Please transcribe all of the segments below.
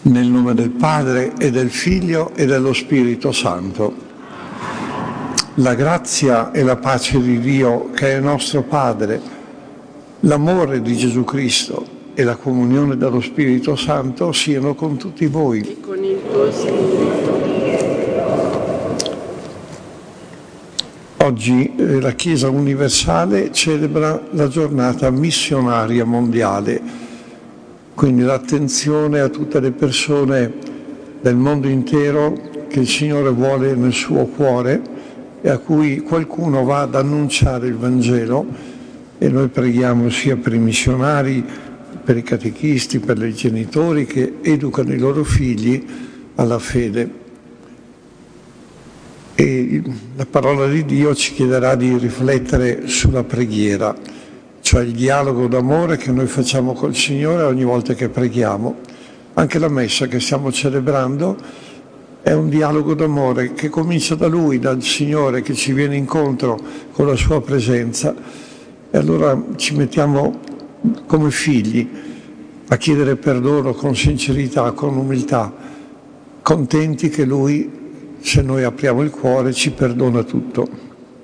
Nel nome del Padre e del Figlio e dello Spirito Santo. La grazia e la pace di Dio, che è nostro Padre, l'amore di Gesù Cristo e la comunione dello Spirito Santo siano con tutti voi. E con il tuo spirito. Oggi la Chiesa universale celebra la giornata missionaria mondiale. Quindi l'attenzione a tutte le persone del mondo intero che il Signore vuole nel suo cuore e a cui qualcuno va ad annunciare il Vangelo, e noi preghiamo sia per i missionari, per i catechisti, per i genitori che educano i loro figli alla fede. E la parola di Dio ci chiederà di riflettere sulla preghiera, cioè il dialogo d'amore che noi facciamo col Signore ogni volta che preghiamo. Anche la messa che stiamo celebrando è un dialogo d'amore che comincia da Lui, dal Signore che ci viene incontro con la Sua presenza, e allora ci mettiamo come figli a chiedere perdono con sincerità, con umiltà, contenti che Lui, se noi apriamo il cuore, ci perdona tutto.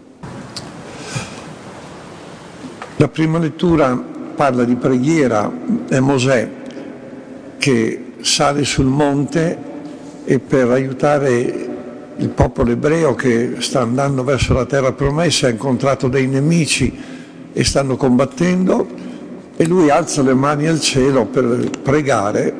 La prima lettura parla di preghiera, è Mosè che sale sul monte e per aiutare il popolo ebreo che sta andando verso la terra promessa ha incontrato dei nemici e stanno combattendo, e lui alza le mani al cielo per pregare,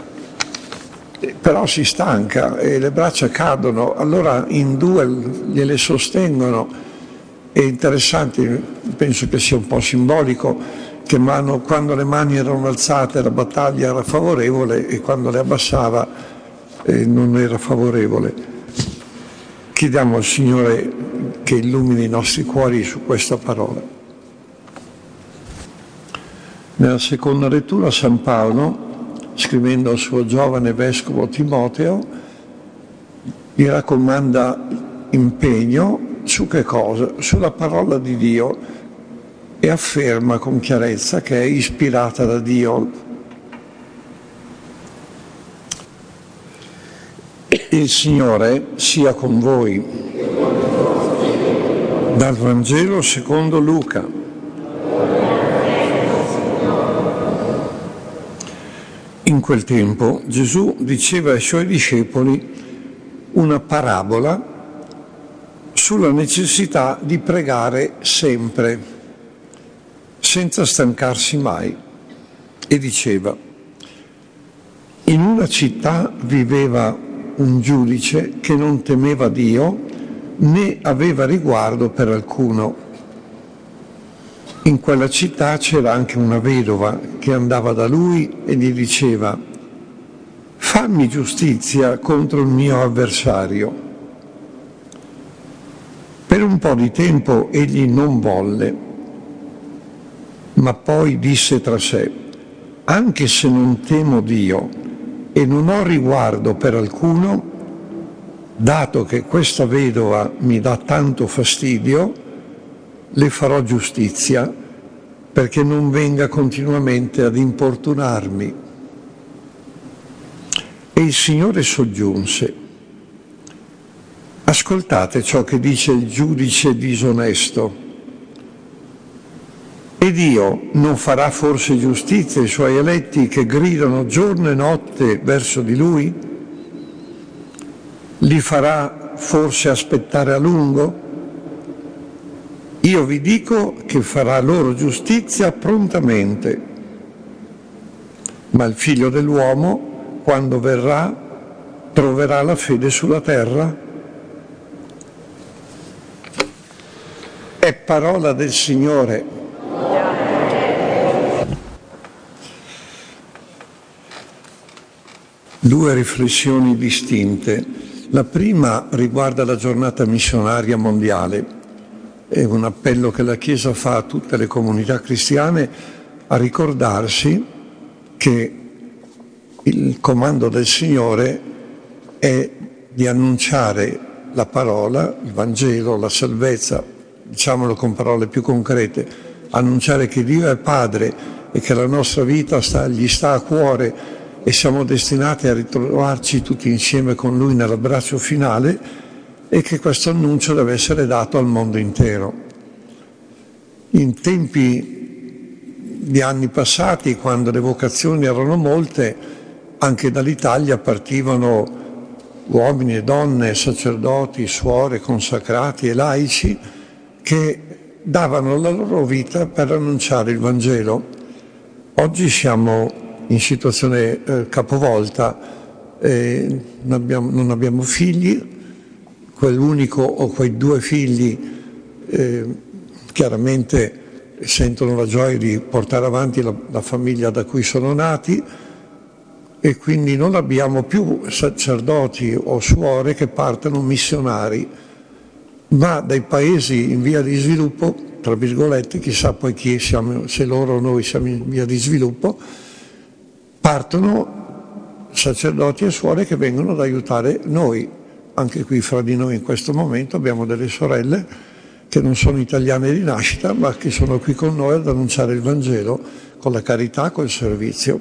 però si stanca e le braccia cadono, allora in due gliele sostengono. È interessante, penso che sia un po' simbolico, che quando le mani erano alzate la battaglia era favorevole e quando le abbassava non era favorevole. Chiediamo al Signore che illumini i nostri cuori su questa parola. Nella seconda lettura San Paolo, scrivendo al suo giovane vescovo Timoteo, gli raccomanda impegno su che cosa? Sulla parola di Dio, e afferma con chiarezza che è ispirata da Dio. Il Signore sia con voi. Dal Vangelo secondo Luca. In quel tempo Gesù diceva ai suoi discepoli una parabola sulla necessità di pregare sempre, senza stancarsi mai, e diceva: in una città viveva un giudice che non temeva Dio né aveva riguardo per alcuno. In quella città c'era anche una vedova che andava da lui e gli diceva: fammi giustizia contro il mio avversario. Per un po' di tempo egli non volle, ma poi disse tra sé: anche se non temo Dio e non ho riguardo per alcuno, dato che questa vedova mi dà tanto fastidio, le farò giustizia perché non venga continuamente ad importunarmi. E il Signore soggiunse: ascoltate ciò che dice il giudice disonesto. E Dio non farà forse giustizia ai suoi eletti che gridano giorno e notte verso di Lui? Li farà forse aspettare a lungo? Io vi dico che farà loro giustizia prontamente. Ma il Figlio dell'uomo, quando verrà, troverà la fede sulla terra? È parola del Signore. Due riflessioni distinte. La prima riguarda la giornata missionaria mondiale. È un appello che la Chiesa fa a tutte le comunità cristiane a ricordarsi che il comando del Signore è di annunciare la parola, il Vangelo, la salvezza, diciamolo con parole più concrete, annunciare che Dio è Padre e che la nostra vita gli sta a cuore e siamo destinati a ritrovarci tutti insieme con Lui nell'abbraccio finale, e che questo annuncio deve essere dato al mondo intero. In tempi di anni passati, quando le vocazioni erano molte, anche dall'Italia partivano uomini e donne, sacerdoti, suore, consacrati e laici che davano la loro vita per annunciare il Vangelo. Oggi siamo in situazione capovolta, non abbiamo figli, quell'unico o quei 2 figli chiaramente sentono la gioia di portare avanti la famiglia da cui sono nati, e quindi non abbiamo più sacerdoti o suore che partono missionari, ma dai paesi in via di sviluppo, tra virgolette, chissà poi chi siamo, se loro o noi siamo in via di sviluppo, partono sacerdoti e suore che vengono ad aiutare noi. Anche qui fra di noi in questo momento abbiamo delle sorelle che non sono italiane di nascita, ma che sono qui con noi ad annunciare il Vangelo con la carità, col servizio.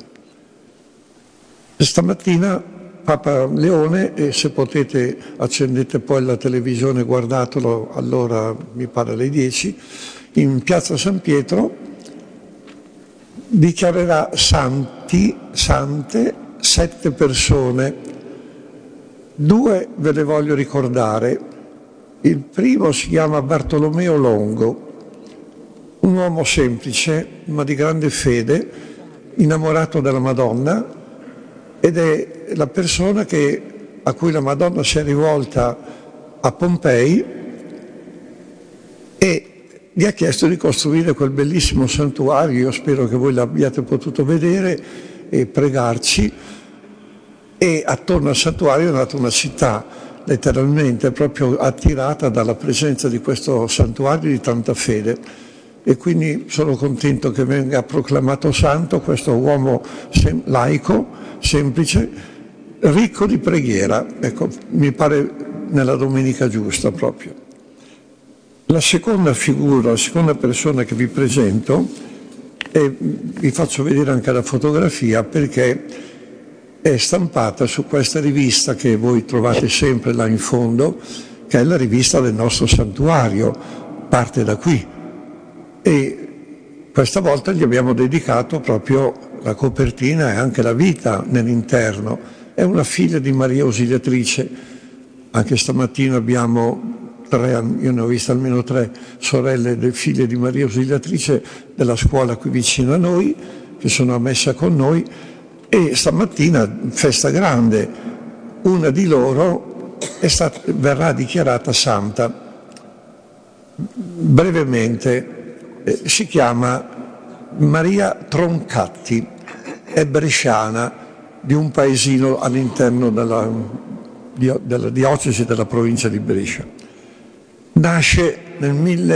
Stamattina Papa Leone, e se potete accendete poi la televisione, guardatelo, allora mi pare alle 10, in piazza San Pietro dichiarerà sante 7 persone. 2 ve le voglio ricordare. Il primo si chiama Bartolomeo Longo, un uomo semplice ma di grande fede, innamorato della Madonna, ed è la persona a cui la Madonna si è rivolta a Pompei e gli ha chiesto di costruire quel bellissimo santuario. Io spero che voi l'abbiate potuto vedere e pregarci. E attorno al santuario è nata una città, letteralmente, proprio attirata dalla presenza di questo santuario di tanta fede. E quindi sono contento che venga proclamato santo questo uomo laico, semplice, ricco di preghiera. Ecco, mi pare nella domenica giusta proprio. La seconda figura, la seconda persona che vi presento, e vi faccio vedere anche la fotografia perché è stampata su questa rivista che voi trovate sempre là in fondo, che è la rivista del nostro santuario, parte da qui. E questa volta gli abbiamo dedicato proprio la copertina e anche la vita nell'interno. È una figlia di Maria Ausiliatrice. Anche stamattina abbiamo io ne ho viste almeno 3 sorelle figlie di Maria Ausiliatrice della scuola qui vicino a noi, che sono a messa con noi, e stamattina festa grande. Una di loro verrà dichiarata santa. Brevemente, si chiama Maria Troncatti, è bresciana, di un paesino all'interno della diocesi della provincia di Brescia. Nasce nel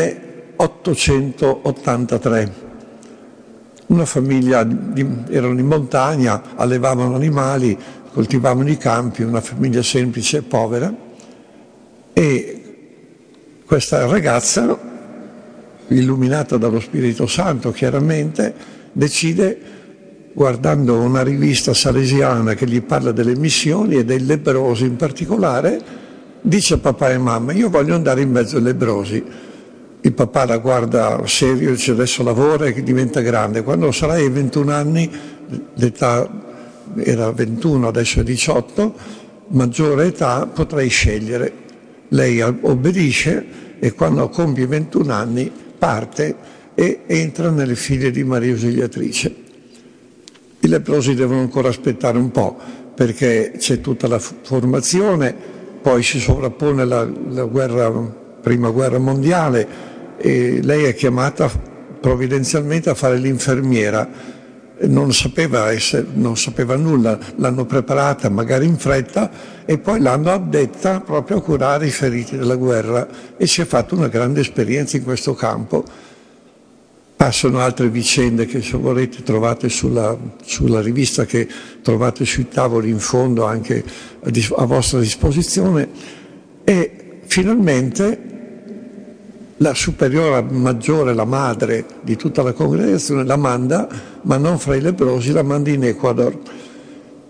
1883. Una famiglia, erano in montagna, allevavano animali, coltivavano i campi, una famiglia semplice e povera. E questa ragazza, illuminata dallo Spirito Santo chiaramente, decide, guardando una rivista salesiana che gli parla delle missioni e dei lebbrosi in particolare, dice a papà e mamma: io voglio andare in mezzo ai lebbrosi. Il papà la guarda serio e dice: adesso lavora e diventa grande, quando sarai ai 21 anni, l'età era 21, adesso è 18, maggiore età, potrai scegliere. Lei obbedisce e quando compie 21 anni parte e entra nelle file di Maria Ausiliatrice. I lebbrosi devono ancora aspettare un po' perché c'è tutta la formazione, poi si sovrappone la prima guerra mondiale e lei è chiamata provvidenzialmente a fare l'infermiera. Non sapeva nulla, l'hanno preparata magari in fretta e poi l'hanno addetta proprio a curare i feriti della guerra e si è fatta una grande esperienza in questo campo. Passano altre vicende che, se volete, trovate sulla rivista, che trovate sui tavoli in fondo anche a vostra disposizione, e finalmente la superiora maggiore, la madre di tutta la congregazione, la manda, ma non fra i lebbrosi, la manda in Ecuador.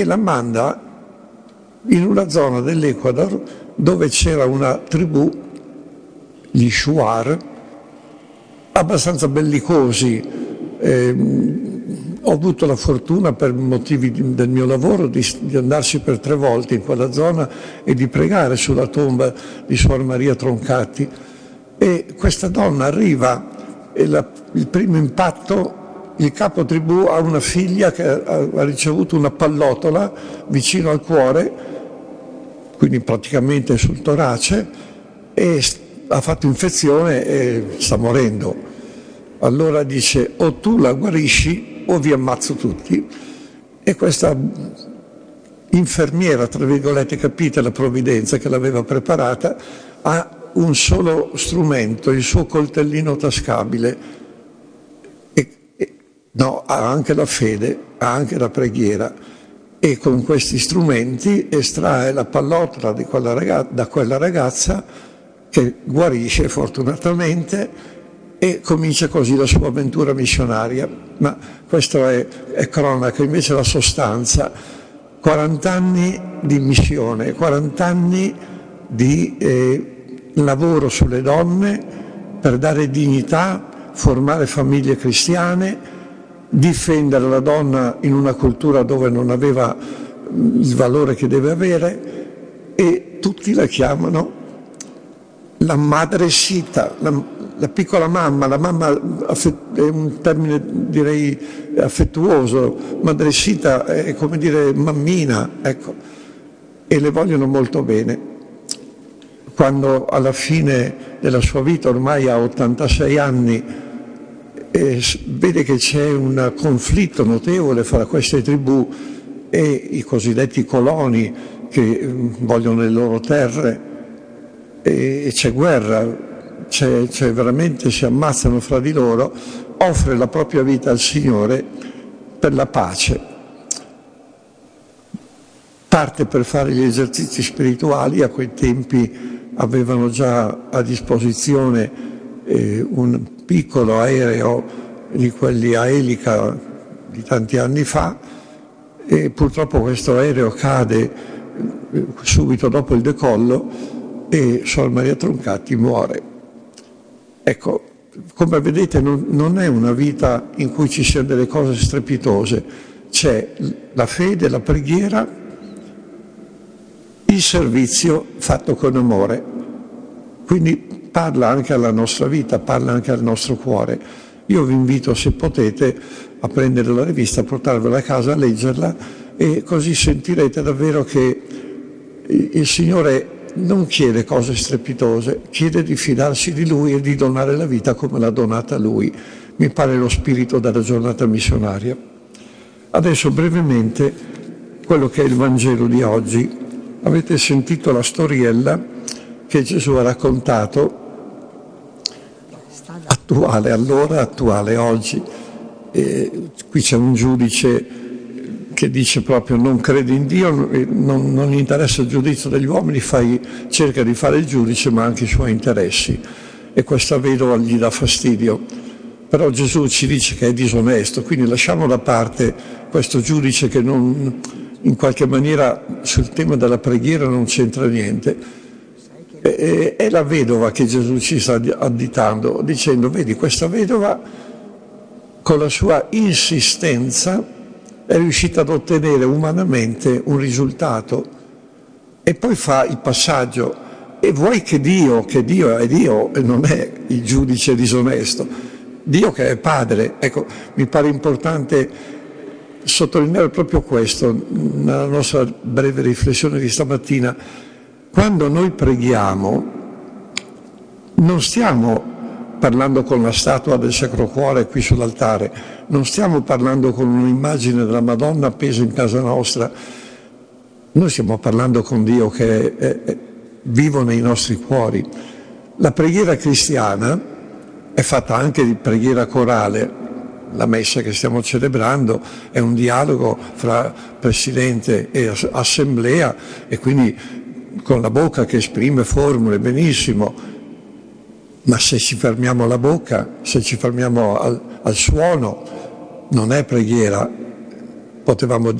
e la manda in una zona dell'Ecuador dove c'era una tribù, gli Shuar, abbastanza bellicosi. Ho avuto la fortuna, per motivi del mio lavoro, di andarci per 3 volte in quella zona e di pregare sulla tomba di Suor Maria Troncati. E questa donna arriva e il primo impatto, il capo tribù ha una figlia che ha ricevuto una pallottola vicino al cuore, quindi praticamente sul torace, e ha fatto infezione e sta morendo. Allora dice: o tu la guarisci o vi ammazzo tutti. E questa infermiera, tra virgolette, capite la provvidenza che l'aveva preparata, ha un solo strumento, il suo coltellino tascabile. No, ha anche la fede, ha anche la preghiera, e con questi strumenti estrae la pallottola da quella ragazza, che guarisce fortunatamente, e comincia così la sua avventura missionaria. Ma questo è cronaca, invece la sostanza: 40 anni di missione, 40 anni di lavoro sulle donne per dare dignità, formare famiglie cristiane, difendere la donna in una cultura dove non aveva il valore che deve avere, e tutti la chiamano la madresita, la piccola mamma. La mamma è un termine, direi, affettuoso. Madresita è come dire mammina, ecco, e le vogliono molto bene. Quando alla fine della sua vita, ormai ha 86 anni, vede che c'è un conflitto notevole fra queste tribù e i cosiddetti coloni che vogliono le loro terre, e c'è guerra, c'è veramente, si ammazzano fra di loro, offre la propria vita al Signore per la pace. Parte per fare gli esercizi spirituali. A quei tempi avevano già a disposizione un piccolo aereo di quelli a elica di tanti anni fa, e purtroppo questo aereo cade subito dopo il decollo e Suor Maria Troncati muore. Ecco, come vedete non è una vita in cui ci siano delle cose strepitose, c'è la fede, la preghiera, il servizio fatto con amore. Quindi parla anche alla nostra vita, parla anche al nostro cuore. Io vi invito, se potete, a prendere la rivista, a portarvela a casa, a leggerla, e così sentirete davvero che il Signore non chiede cose strepitose, chiede di fidarsi di Lui e di donare la vita come l'ha donata Lui. Mi pare lo spirito della giornata missionaria. Adesso brevemente quello che è il Vangelo di oggi. Avete sentito la storiella che Gesù ha raccontato, attuale allora, attuale oggi. Qui c'è un giudice che dice proprio: non credi in Dio, non gli interessa il giudizio degli uomini, cerca di fare il giudice ma anche i suoi interessi, e questa vedova gli dà fastidio. Però Gesù ci dice che è disonesto, quindi lasciamo da parte questo giudice che in qualche maniera sul tema della preghiera non c'entra niente. È la vedova che Gesù ci sta additando, dicendo: vedi, questa vedova con la sua insistenza è riuscita ad ottenere umanamente un risultato, e poi fa il passaggio: e vuoi che Dio è Dio e non è il giudice disonesto, Dio che è Padre. Ecco, mi pare importante sottolineare proprio questo nella nostra breve riflessione di stamattina. Quando noi preghiamo non stiamo parlando con la statua del Sacro Cuore qui sull'altare, non stiamo parlando con un'immagine della Madonna appesa in casa nostra, noi stiamo parlando con Dio che è vivo nei nostri cuori. La preghiera cristiana è fatta anche di preghiera corale. La messa che stiamo celebrando è un dialogo fra Presidente e Assemblea, e quindi con la bocca che esprime formule, benissimo. Ma se ci fermiamo alla bocca, se ci fermiamo al suono, non è preghiera. Potevamo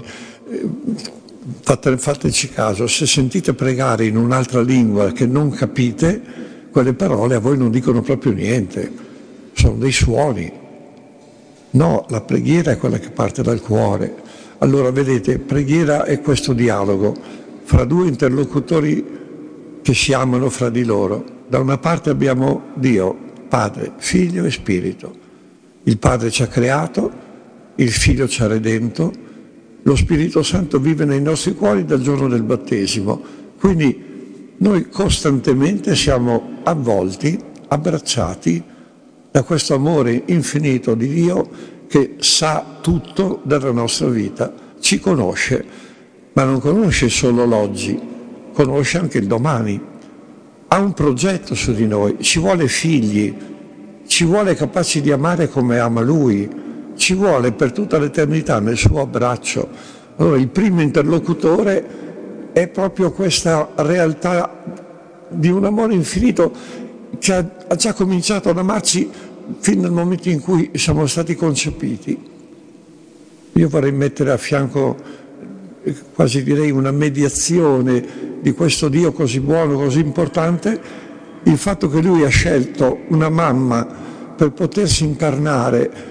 Fateci caso, se sentite pregare in un'altra lingua che non capite, quelle parole a voi non dicono proprio niente, sono dei suoni. No, la preghiera è quella che parte dal cuore. Allora vedete, preghiera è questo dialogo fra due interlocutori che si amano fra di loro. Da una parte abbiamo Dio, Padre, Figlio e Spirito. Il Padre ci ha creato, il Figlio ci ha redento, lo Spirito Santo vive nei nostri cuori dal giorno del battesimo. Quindi noi costantemente siamo avvolti, abbracciati da questo amore infinito di Dio che sa tutto della nostra vita, ci conosce, ma non conosce solo l'oggi, conosce anche il domani. Ha un progetto su di noi, ci vuole figli, ci vuole capaci di amare come ama Lui, ci vuole per tutta l'eternità nel suo abbraccio. Allora il primo interlocutore è proprio questa realtà di un amore infinito che ha già cominciato ad amarci fin dal momento in cui siamo stati concepiti. Io vorrei mettere a fianco, quasi direi, una mediazione di questo Dio così buono, così importante, il fatto che Lui ha scelto una mamma per potersi incarnare,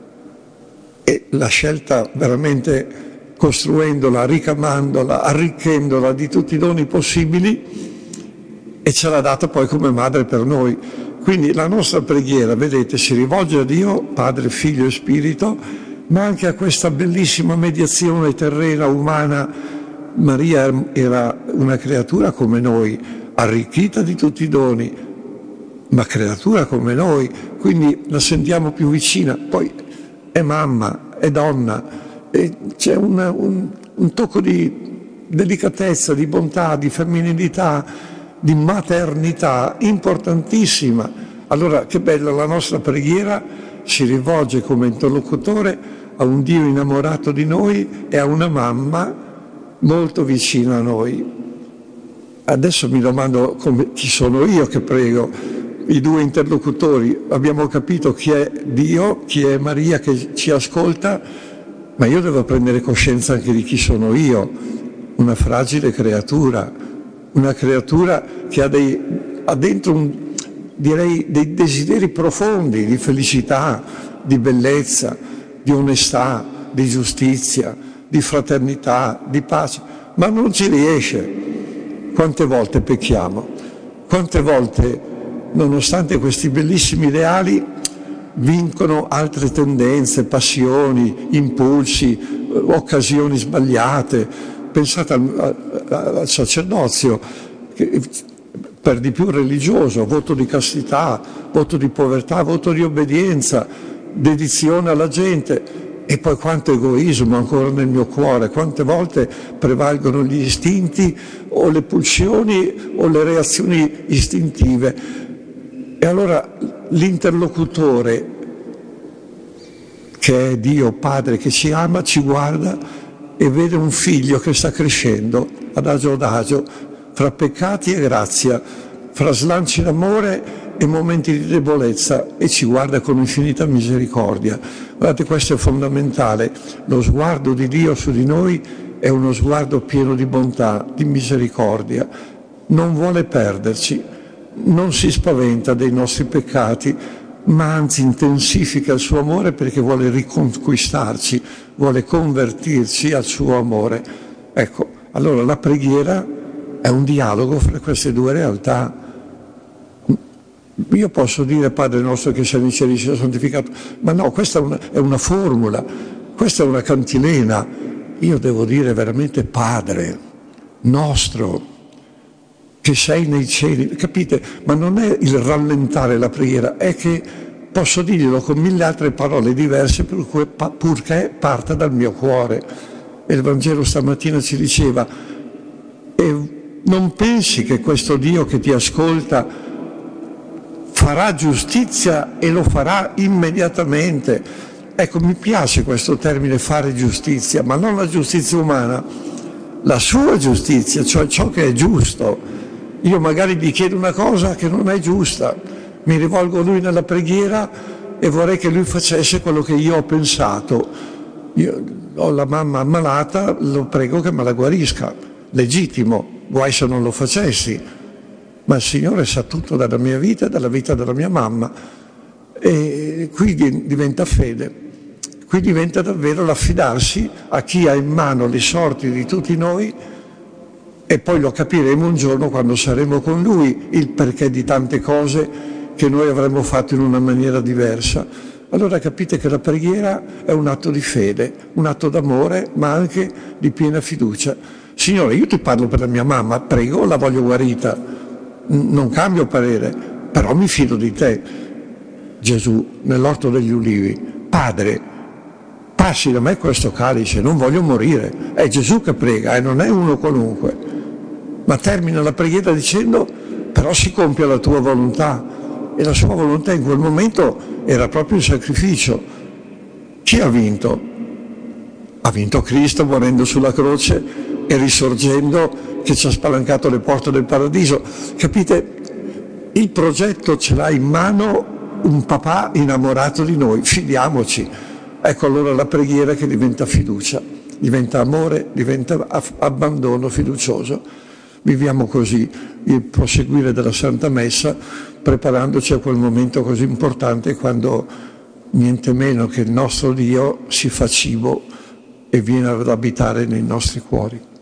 e l'ha scelta veramente costruendola, ricamandola, arricchendola di tutti i doni possibili, e ce l'ha data poi come madre per noi. Quindi la nostra preghiera, vedete, si rivolge a Dio, Padre, Figlio e Spirito, ma anche a questa bellissima mediazione terrena, umana. Maria era una creatura come noi, arricchita di tutti i doni, ma creatura come noi, quindi la sentiamo più vicina. Poi è mamma, è donna, e c'è un tocco di delicatezza, di bontà, di femminilità, di maternità importantissima. Allora che bella, la nostra preghiera si rivolge come interlocutore a un Dio innamorato di noi e a una mamma molto vicina a noi. Adesso mi domando chi sono io che prego. I due interlocutori, abbiamo capito chi è Dio, chi è Maria che ci ascolta, ma io devo prendere coscienza anche di chi sono io, una fragile creatura, una creatura che ha dentro direi dei desideri profondi di felicità, di bellezza, di onestà, di giustizia, di fraternità, di pace, ma non ci riesce. Quante volte pecchiamo, quante volte, nonostante questi bellissimi ideali, vincono altre tendenze, passioni, impulsi, occasioni sbagliate. Pensate al sacerdozio, che per di più religioso, voto di castità, voto di povertà, voto di obbedienza, dedizione alla gente. E poi quanto egoismo ancora nel mio cuore, quante volte prevalgono gli istinti o le pulsioni o le reazioni istintive. E allora l'interlocutore, che è Dio Padre che ci ama, ci guarda e vede un figlio che sta crescendo adagio, fra peccati e grazia, fra slanci d'amore e momenti di debolezza, e ci guarda con infinita misericordia. Guardate, questo è fondamentale. Lo sguardo di Dio su di noi è uno sguardo pieno di bontà, di misericordia. Non vuole perderci, non si spaventa dei nostri peccati, ma anzi intensifica il suo amore perché vuole riconquistarci, vuole convertirci al suo amore. Ecco, allora la preghiera è un dialogo fra queste due realtà. Io posso dire Padre nostro che sei nei cieli, sia santificato, ma no, questa è una formula, questa è una cantilena. Io devo dire veramente Padre nostro che sei nei cieli, capite? Ma non è il rallentare la preghiera, è che posso dirglielo con mille altre parole diverse purché parta dal mio cuore. E il Vangelo stamattina ci diceva: e non pensi che questo Dio che ti ascolta farà giustizia e lo farà immediatamente. Ecco, mi piace questo termine, fare giustizia, ma non la giustizia umana, la sua giustizia, cioè ciò che è giusto. Io magari gli chiedo una cosa che non è giusta, mi rivolgo a lui nella preghiera e vorrei che lui facesse quello che io ho pensato. Io ho la mamma ammalata, lo prego che me la guarisca, legittimo, guai se non lo facessi, ma il Signore sa tutto della mia vita e della vita della mia mamma, e qui diventa fede, qui diventa davvero l'affidarsi a chi ha in mano le sorti di tutti noi, e poi lo capiremo un giorno quando saremo con Lui il perché di tante cose che noi avremmo fatto in una maniera diversa. Allora capite che la preghiera è un atto di fede, un atto d'amore, ma anche di piena fiducia. Signore, io ti parlo per la mia mamma, prego, la voglio guarita, non cambio parere, però mi fido di te. Gesù, nell'orto degli ulivi, Padre, passi da me questo calice, non voglio morire. È Gesù che prega e non è uno qualunque. Ma termina la preghiera dicendo, però si compia la tua volontà. E la sua volontà in quel momento era proprio il sacrificio. Chi ha vinto? Ha vinto Cristo morendo sulla croce e risorgendo, che ci ha spalancato le porte del paradiso. Capite? Il progetto ce l'ha in mano un papà innamorato di noi, fidiamoci. Ecco allora la preghiera che diventa fiducia, diventa amore, diventa abbandono fiducioso. Viviamo così il proseguire della Santa Messa, preparandoci a quel momento così importante quando niente meno che il nostro Dio si fa cibo e viene ad abitare nei nostri cuori.